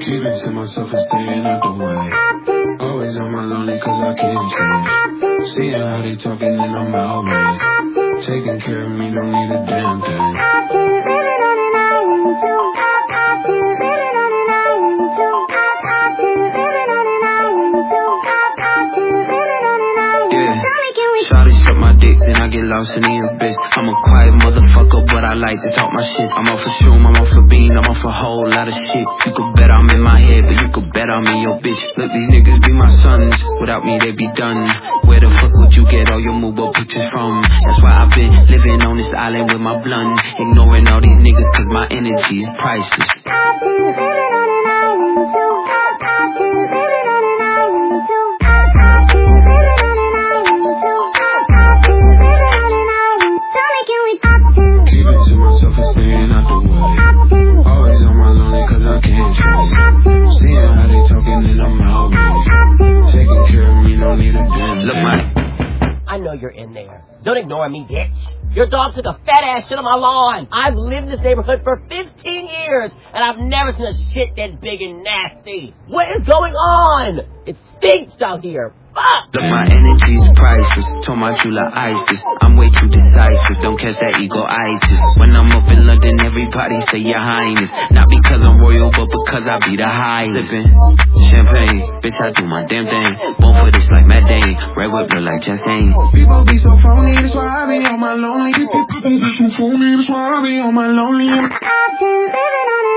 Keep it to myself and staying out the way. Always on my lonely cause I can't change. Seeing how they talking and I'm outraged. Taking care of me, don't need a damn thing. Shawty suck my dick, then I get lost in the abyss. I'm a quiet motherfucker, but I like to talk my shit. I'm off for Shroom, I'm off for Bean, I'm off for a whole lot of shit. You could bet I'm in my head, but you could bet I'm in your bitch. Look, these niggas be my sons, without me they be done. Where the fuck would you get all your move-up pictures from? That's why I've been living on this island with my blunt. Ignoring all these niggas cause my energy is priceless. I know you're in there. Don't ignore me, bitch. Your dog took a fat ass shit on my lawn. I've lived in this neighborhood for 15 years, and I've never seen a shit that big and nasty. What is going on? It stinks out here. Fuck! Look, my energy's priceless. Told my true like ISIS. I'm way too decisive. Don't catch that ego-itis. When I'm up in London, everybody say your highness. Not because I'm royal, but because I be the highest. Sippin' champagne, bitch, I do my damn thing. Born for this like Matt Dane. Red whip look like Chastain. People be so phony, that's why I be on my lonely. People be so phony, that's why I be on my lonely. I've been living on it.